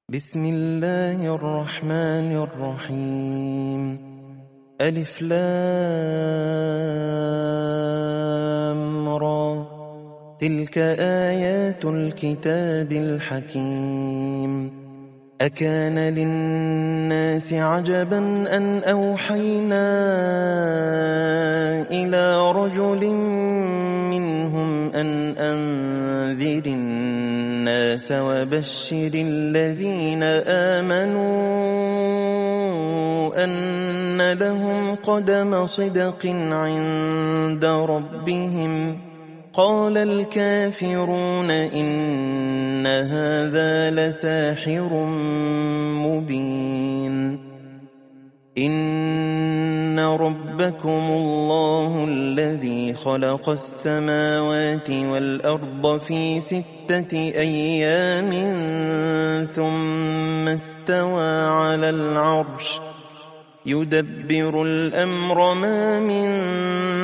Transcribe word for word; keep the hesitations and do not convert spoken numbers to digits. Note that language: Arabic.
بسم الله الرحمن الرحيم. ألف لام را. تلك آيات الكتاب الحكيم. أكان للناس عجبا أن أوحينا إلى رجل منهم أن أنذر الناس وبشر الذين آمنوا أن لهم قدم صدق عند ربهم. قال الكافرون إن هذا لساحر مبين. إن ربكم الله الذي خلق السماوات والأرض في ستة أيام ثم استوى على العرش يدبر الأمر ما من